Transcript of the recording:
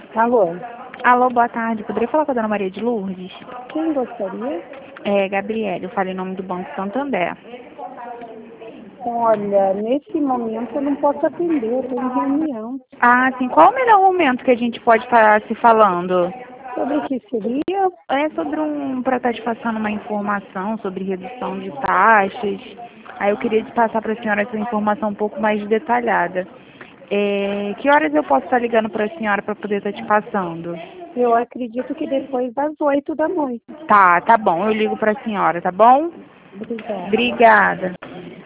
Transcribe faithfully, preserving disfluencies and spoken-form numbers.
Alô, Alô, boa tarde. Poderia falar com a dona Maria de Lourdes? quem gostaria? É, Gabriele, eu falei em nome do Banco Santander. Olha, nesse momento eu não posso atender, eu estou em reunião. Ah, sim. Qual o melhor momento que a gente pode estar se falando? Sobre o que seria? É sobre um, para estar te passando uma informação sobre redução de taxas. Aí eu queria te passar para a senhora essa informação um pouco mais detalhada. É, que horas eu posso estar ligando para a senhora para poder estar te passando? Eu acredito que depois das oito da noite. Tá, tá bom. Eu ligo para a senhora, tá bom? Obrigada. Obrigada.